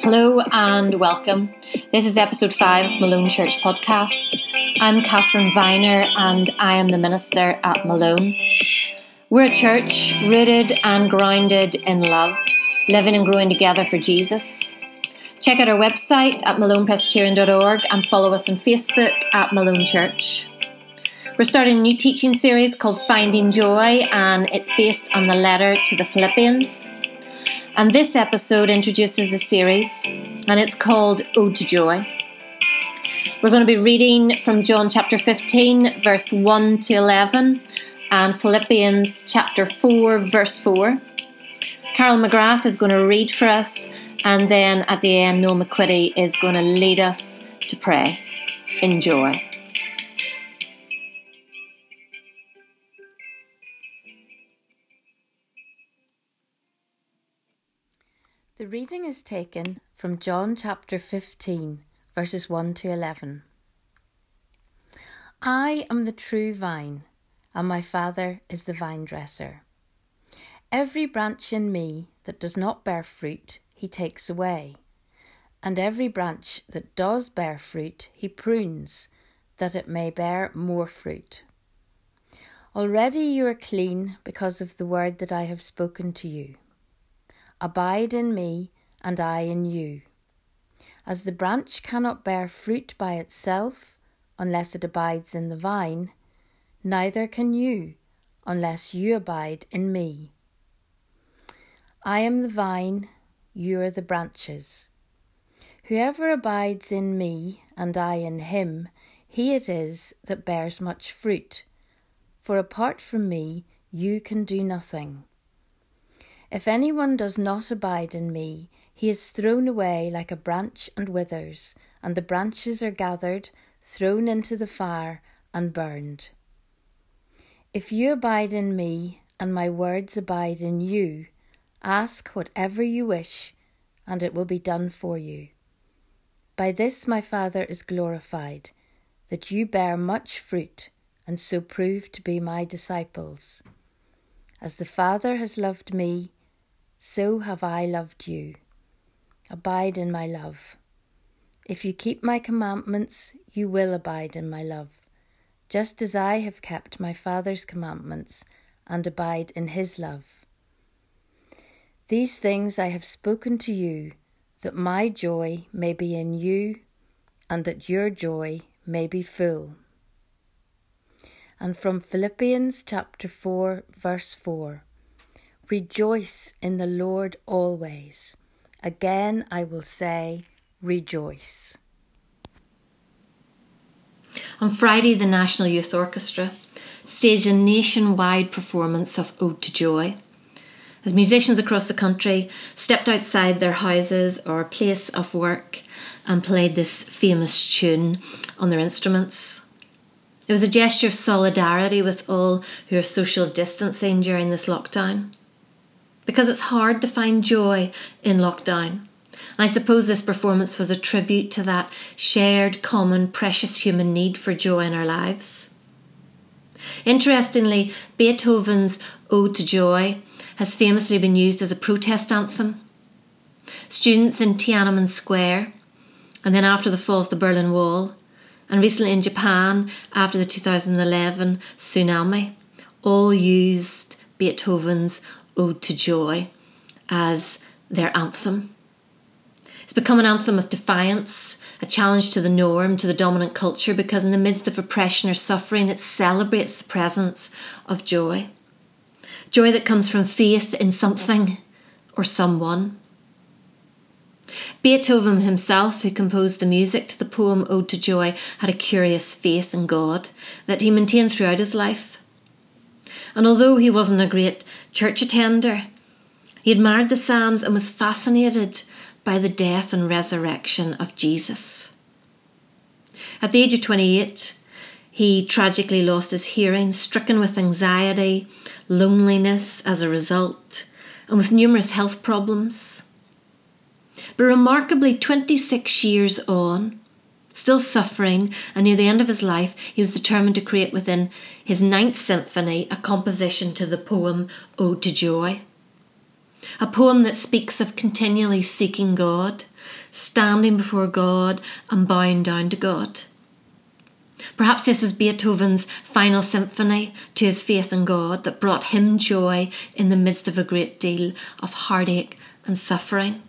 Hello and welcome. This is episode 5 of Malone Church Podcast. I'm Catherine Viner and I am the minister at Malone. We're a church rooted and grounded in love, living and growing together for Jesus. Check out our website at malonepresbyterian.org and follow us on Facebook at Malone Church. We're starting a new teaching series called Finding Joy, and it's based on the letter to the Philippians. And this episode introduces the series, and it's called Ode to Joy. We're going to be reading from John chapter 15, verse 1 to 11, and Philippians chapter 4, verse 4. Carol McGrath is going to read for us, and then at the end, Noel McQuitty is going to lead us to pray. Enjoy. The reading is taken from John chapter 15, verses 1 to 11. I am the true vine, and my Father is the vine dresser. Every branch in me that does not bear fruit, he takes away, and every branch that does bear fruit, he prunes, that it may bear more fruit. Already you are clean because of the word that I have spoken to you. Abide in me, and I in you. As the branch cannot bear fruit by itself, unless it abides in the vine, neither can you, unless you abide in me. I am the vine, you are the branches. Whoever abides in me, and I in him, he it is that bears much fruit. For apart from me, you can do nothing. If anyone does not abide in me, he is thrown away like a branch and withers, and the branches are gathered, thrown into the fire, and burned. If you abide in me, and my words abide in you, ask whatever you wish, and it will be done for you. By this my Father is glorified, that you bear much fruit, and so prove to be my disciples. As the Father has loved me, so have I loved you. Abide in my love. If you keep my commandments, you will abide in my love, just as I have kept my Father's commandments and abide in his love. These things I have spoken to you, that my joy may be in you, and that your joy may be full. And from Philippians chapter 4, verse 4. Rejoice in the Lord always. Again I will say, rejoice. On Friday, the National Youth Orchestra staged a nationwide performance of Ode to Joy, as musicians across the country stepped outside their houses or place of work and played this famous tune on their instruments. It was a gesture of solidarity with all who are social distancing during this lockdown, because it's hard to find joy in lockdown. And I suppose this performance was a tribute to that shared, common, precious human need for joy in our lives. Interestingly, Beethoven's Ode to Joy has famously been used as a protest anthem. Students in Tiananmen Square, and then after the fall of the Berlin Wall, and recently in Japan after the 2011 tsunami, all used Beethoven's Ode to Joy as their anthem. It's become an anthem of defiance, a challenge to the norm, to the dominant culture, because in the midst of oppression or suffering, it celebrates the presence of joy. Joy that comes from faith in something or someone. Beethoven himself, who composed the music to the poem Ode to Joy, had a curious faith in God that he maintained throughout his life. And although he wasn't a great church attender, he admired the Psalms and was fascinated by the death and resurrection of Jesus. At the age of 28, he tragically lost his hearing, stricken with anxiety, loneliness as a result, and with numerous health problems. But remarkably, 26 years on, still suffering, and near the end of his life, he was determined to create within his 9th Symphony a composition to the poem Ode to Joy. A poem that speaks of continually seeking God, standing before God and bowing down to God. Perhaps this was Beethoven's final symphony to his faith in God that brought him joy in the midst of a great deal of heartache and suffering.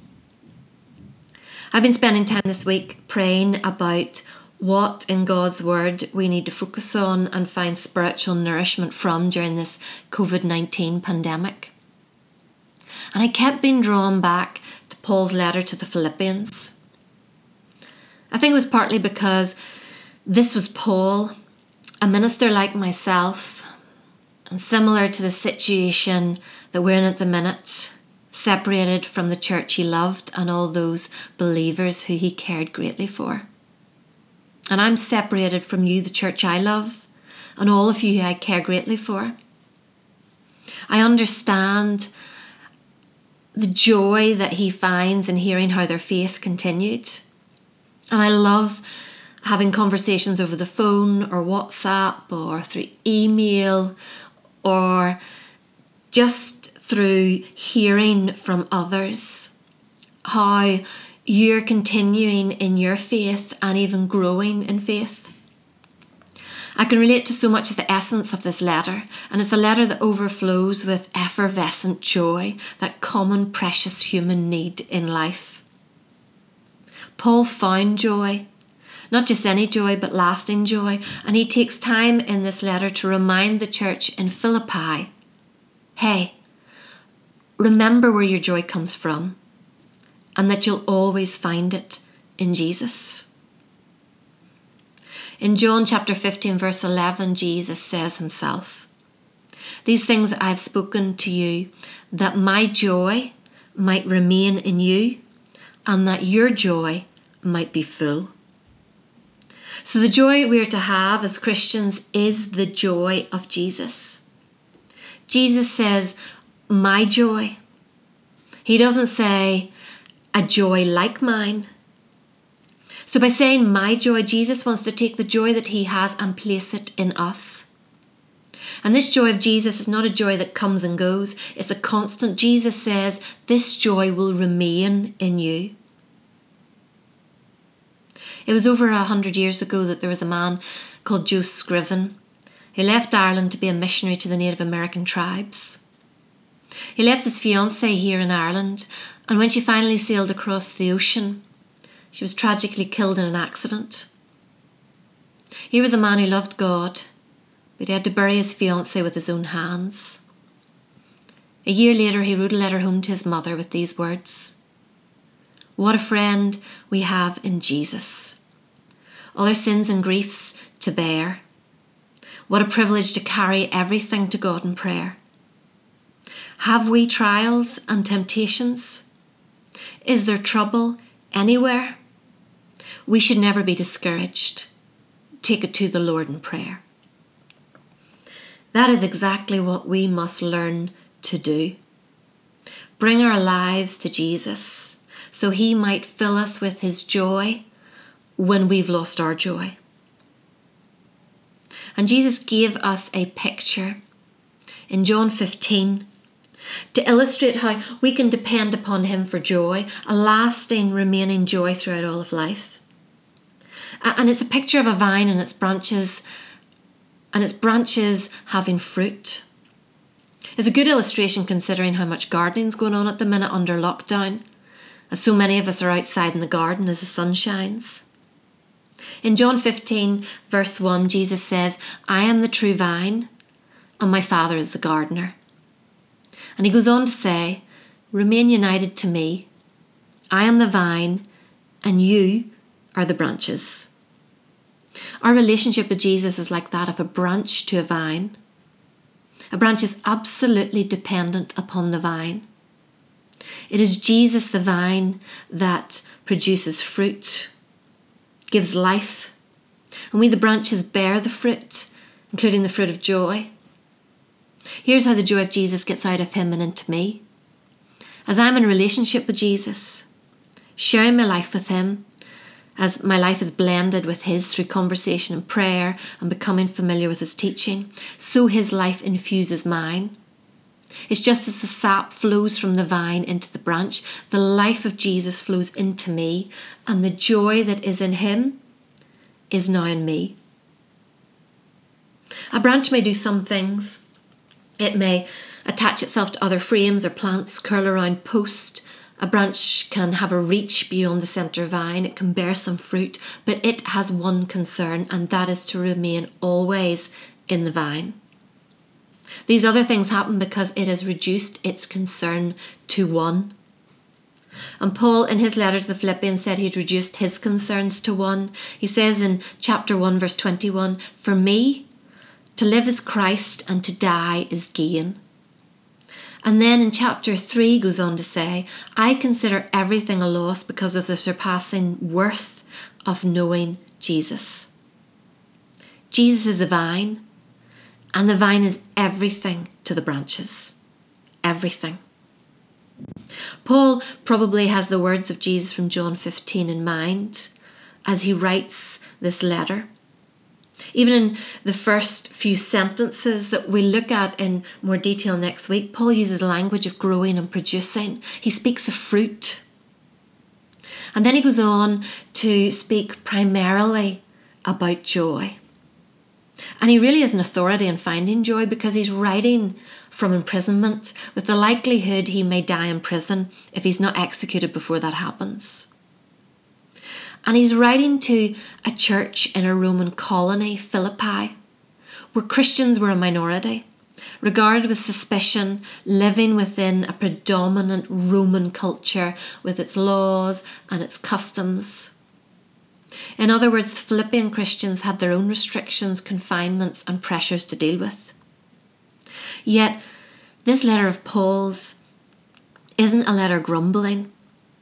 I've been spending time this week praying about what in God's Word we need to focus on and find spiritual nourishment from during this COVID-19 pandemic. And I kept being drawn back to Paul's letter to the Philippians. I think it was partly because this was Paul, a minister like myself, and similar to the situation that we're in at the minute, separated from the church he loved and all those believers who he cared greatly for. And I'm separated from you, the church I love, and all of you who I care greatly for. I understand the joy that he finds in hearing how their faith continued. And I love having conversations over the phone or WhatsApp or through email or just through hearing from others how you're continuing in your faith and even growing in faith. I can relate to so much of the essence of this letter, and it's a letter that overflows with effervescent joy, that common precious human need in life. Paul found joy, not just any joy, but lasting joy, and he takes time in this letter to remind the church in Philippi, hey, remember where your joy comes from, and that you'll always find it in Jesus. In John chapter 15 verse 11, Jesus says himself, "These things I've spoken to you, that my joy might remain in you, and that your joy might be full." So the joy we are to have as Christians is the joy of Jesus. Jesus says, my joy. He doesn't say, a joy like mine. So by saying my joy, Jesus wants to take the joy that he has and place it in us. And this joy of Jesus is not a joy that comes and goes. It's a constant. Jesus says, this joy will remain in you. It was over 100 years ago that there was a man called Joe Scriven who left Ireland to be a missionary to the Native American tribes. He left his fiancée here in Ireland, and when she finally sailed across the ocean, she was tragically killed in an accident. He was a man who loved God, but he had to bury his fiancée with his own hands. A year later, he wrote a letter home to his mother with these words, "What a friend we have in Jesus. All our sins and griefs to bear. What a privilege to carry everything to God in prayer. Have we trials and temptations? Is there trouble anywhere? We should never be discouraged. Take it to the Lord in prayer." That is exactly what we must learn to do. Bring our lives to Jesus so he might fill us with his joy when we've lost our joy. And Jesus gave us a picture in John 15 to illustrate how we can depend upon him for joy, a lasting, remaining joy throughout all of life. And it's a picture of a vine and its branches having fruit. It's a good illustration considering how much gardening's going on at the minute under lockdown, as so many of us are outside in the garden as the sun shines. In John 15 verse 1, Jesus says, "I am the true vine and my Father is the gardener." And he goes on to say, "Remain united to me. I am the vine and you are the branches." Our relationship with Jesus is like that of a branch to a vine. A branch is absolutely dependent upon the vine. It is Jesus, the vine, that produces fruit, gives life, and we, the branches, bear the fruit, including the fruit of joy. Here's how the joy of Jesus gets out of him and into me. As I'm in a relationship with Jesus, sharing my life with him, as my life is blended with his through conversation and prayer and becoming familiar with his teaching, so his life infuses mine. It's just as the sap flows from the vine into the branch, the life of Jesus flows into me, and the joy that is in him is now in me. A branch may do some things. It may attach itself to other frames or plants, curl around posts. A branch can have a reach beyond the centre vine. It can bear some fruit, but it has one concern, and that is to remain always in the vine. These other things happen because it has reduced its concern to one. And Paul, in his letter to the Philippians, said he'd reduced his concerns to one. He says in chapter 1, verse 21, "For me, to live is Christ and to die is gain." And then in chapter 3 goes on to say, "I consider everything a loss because of the surpassing worth of knowing Jesus." Jesus is the vine, and the vine is everything to the branches. Everything. Paul probably has the words of Jesus from John 15 in mind as he writes this letter. Even in the first few sentences that we look at in more detail next week, Paul uses language of growing and producing. He speaks of fruit. And then he goes on to speak primarily about joy. And he really is an authority in finding joy because he's writing from imprisonment with the likelihood he may die in prison if he's not executed before that happens. And he's writing to a church in a Roman colony, Philippi, where Christians were a minority, regarded with suspicion, living within a predominant Roman culture with its laws and its customs. In other words, the Philippian Christians had their own restrictions, confinements, and pressures to deal with. Yet, this letter of Paul's isn't a letter grumbling.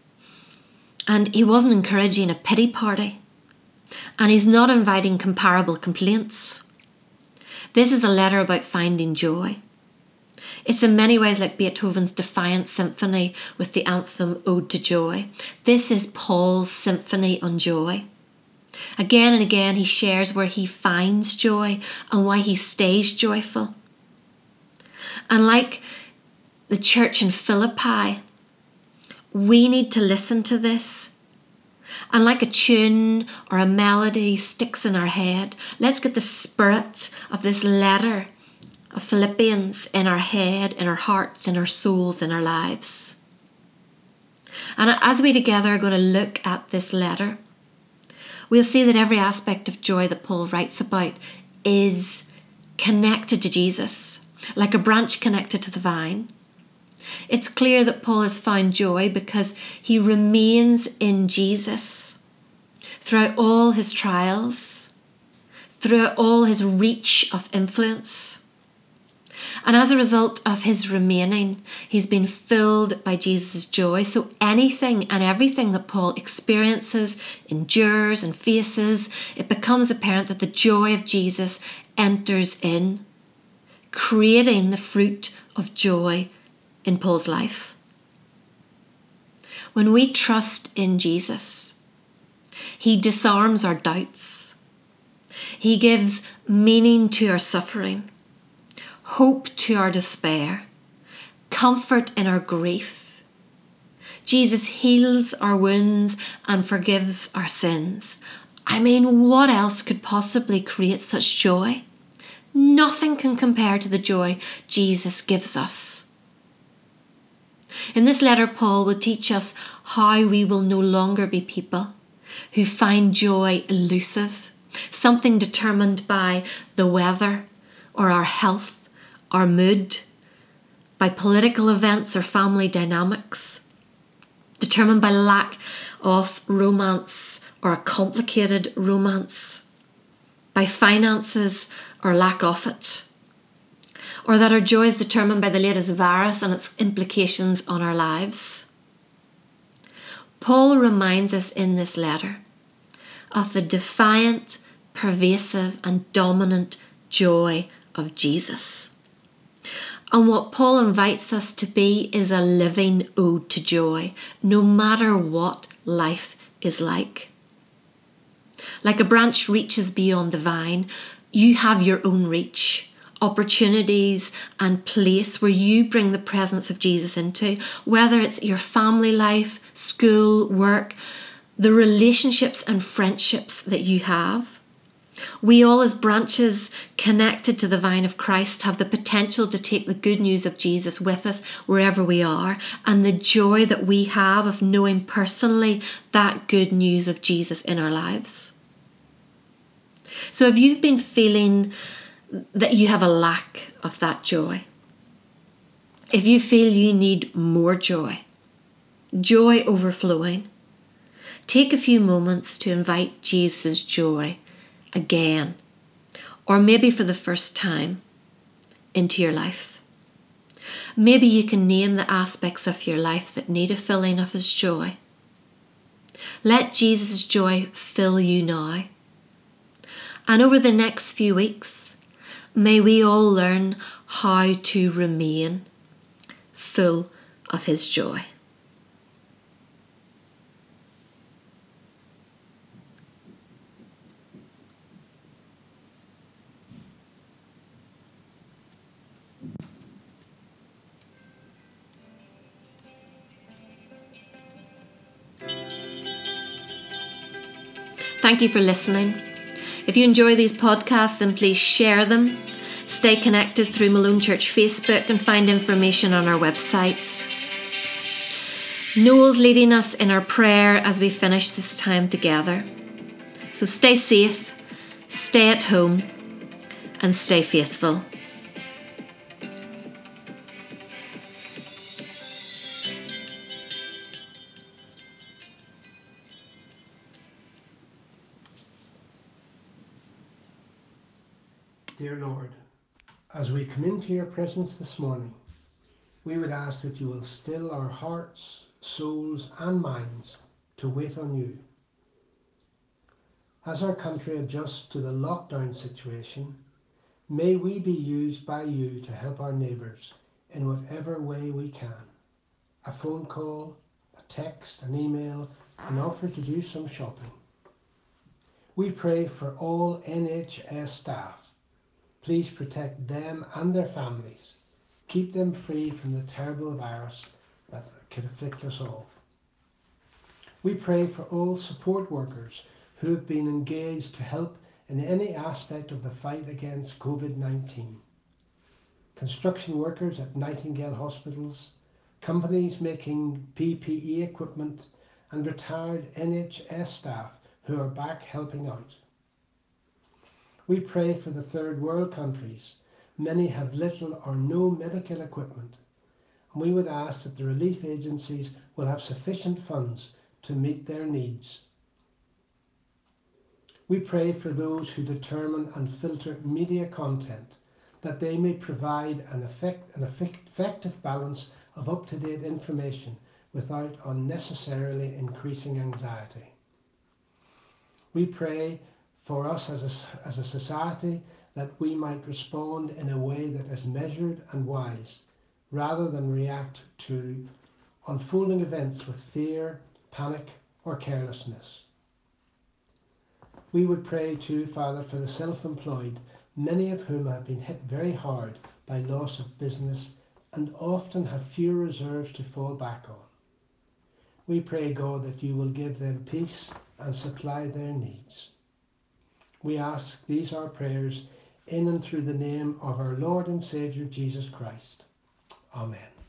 And he wasn't encouraging a pity party. And he's not inviting comparable complaints. This is a letter about finding joy. It's in many ways like Beethoven's Defiant Symphony with the anthem Ode to Joy. This is Paul's symphony on joy. Again and again he shares where he finds joy and why he stays joyful. And like the church in Philippi, we need to listen to this. And like a tune or a melody sticks in our head, let's get the spirit of this letter of Philippians in our head, in our hearts, in our souls, in our lives. And as we together are going to look at this letter, we'll see that every aspect of joy that Paul writes about is connected to Jesus, like a branch connected to the vine. It's clear that Paul has found joy because he remains in Jesus throughout all his trials, throughout all his reach of influence. And as a result of his remaining, he's been filled by Jesus' joy. So anything and everything that Paul experiences, endures and faces, it becomes apparent that the joy of Jesus enters in, creating the fruit of joy in Paul's life. When we trust in Jesus, he disarms our doubts. He gives meaning to our suffering, hope to our despair, comfort in our grief. Jesus heals our wounds and forgives our sins. I mean, what else could possibly create such joy? Nothing can compare to the joy Jesus gives us. In this letter, Paul will teach us how we will no longer be people who find joy elusive, something determined by the weather or our health, our mood, by political events or family dynamics, determined by lack of romance or a complicated romance, by finances or lack of it, or that our joy is determined by the latest virus and its implications on our lives. Paul reminds us in this letter of the defiant, pervasive and dominant joy of Jesus. And what Paul invites us to be is a living ode to joy, no matter what life is like. Like a branch reaches beyond the vine, you have your own reach opportunities and place where you bring the presence of Jesus into, whether it's your family life, school, work, the relationships and friendships that you have. We all, as branches connected to the vine of Christ, have the potential to take the good news of Jesus with us wherever we are, and the joy that we have of knowing personally that good news of Jesus in our lives. So if you've been feeling that you have a lack of that joy, if you feel you need more joy, joy overflowing, take a few moments to invite Jesus' joy again, or maybe for the first time, into your life. Maybe you can name the aspects of your life that need a filling of his joy. Let Jesus' joy fill you now. And over the next few weeks, may we all learn how to remain full of his joy. Thank you for listening. If you enjoy these podcasts, then please share them. Stay connected through Malone Church Facebook and find information on our website. Noel's leading us in our prayer as we finish this time together. So stay safe, stay at home, and stay faithful. Dear Lord, as we come into your presence this morning, we would ask that you will still our hearts, souls and minds to wait on you. As our country adjusts to the lockdown situation, may we be used by you to help our neighbours in whatever way we can. A phone call, a text, an email, an offer to do some shopping. We pray for all NHS staff. Please protect them and their families. Keep them free from the terrible virus that could afflict us all. We pray for all support workers who have been engaged to help in any aspect of the fight against COVID-19. Construction workers at Nightingale hospitals, companies making PPE equipment, and retired NHS staff who are back helping out. We pray for the third world countries. Many have little or no medical equipment, and we would ask that the relief agencies will have sufficient funds to meet their needs. We pray for those who determine and filter media content, that they may provide an effective balance of up-to-date information without unnecessarily increasing anxiety. We pray for us as a society that we might respond in a way that is measured and wise, rather than react to unfolding events with fear, panic or carelessness. We would pray too, Father, for the self-employed, many of whom have been hit very hard by loss of business and often have few reserves to fall back on. We pray, God, that you will give them peace and supply their needs. We ask these our prayers in and through the name of our Lord and Saviour Jesus Christ. Amen.